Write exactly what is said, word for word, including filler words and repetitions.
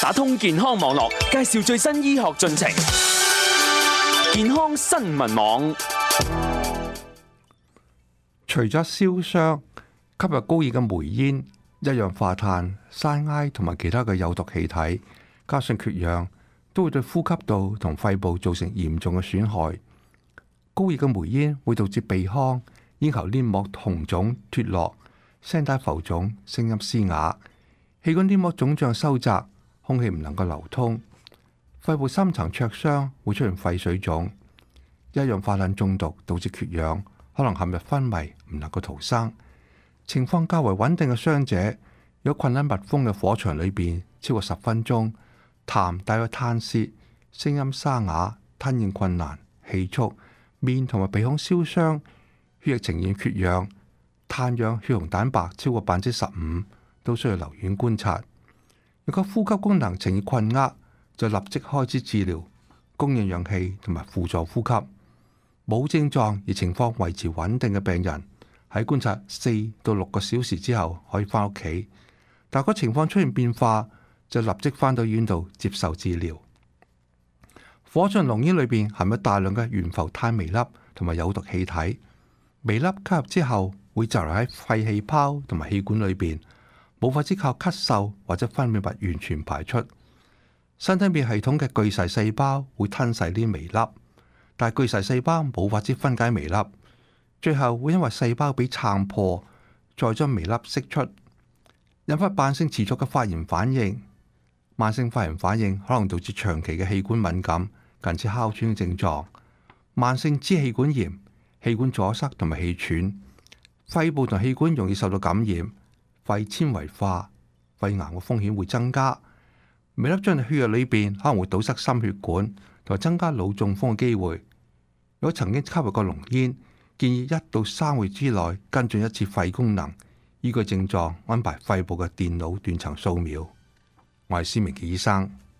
打通健康網絡，介紹最新醫學進程。健康新聞網。 除咗燒傷、吸入高熱嘅煤煙、一氧化碳、山埃同埋其他嘅有毒氣體，加上缺氧，都會對呼吸道同肺部造成嚴重嘅損害。高熱嘅煤煙會導致鼻腔、咽喉黏膜紅腫脫落、聲帶浮腫、聲音嘶啞；氣管黏膜腫脹收窄，空氣唔能夠流通；肺部深層灼傷會出現肺水腫；一氧化碳中毒導致缺氧，可能陷入昏迷，唔能夠逃生。情況較為穩定嘅傷者，如果困喺密封嘅火場裏邊超過十分鐘，痰帶有痰舌，聲音沙啞，吞咽困難，氣促，面同埋鼻孔燒傷，血液呈現缺氧，碳氧血紅蛋白超過百分之十五，都需要留院觀察。如果呼吸功能呈現困厄，就立即開始治療，供應氧氣同埋輔助呼吸。冇症狀而情況維持穩定嘅病人，喺觀察四到六個小時之後可以返屋企。但如果情況出現變化，就立即返到醫院度接受治療。火葬濃煙裏邊含有大量嘅懸浮碳微粒同埋有毒氣體，微粒吸入之後會滯留喺肺氣泡同埋氣管裏邊，無法只靠咳嗽或者分泌物完全排出。身體免疫系統嘅巨噬細胞會吞噬呢啲微粒，但係巨噬細胞冇法子分解微粒，最後會因為細胞被撐破，再將微粒釋出，引發慢性持續嘅發炎反應。慢性發炎反應可能導致長期嘅氣管敏感，近似哮喘嘅症狀。慢性支氣管炎、氣管阻塞同埋氣喘，肺部同氣管容易受到感染，肺纖維化，肺癌嘅風險會增加。微粒進入血液裏邊，可能會堵塞心血管，同埋增加腦中風嘅機會。如果曾經吸入過濃煙，建議一到三個月之內跟進一次肺功能，依據症狀安排肺部嘅電腦斷層掃描。我係施明傑醫生。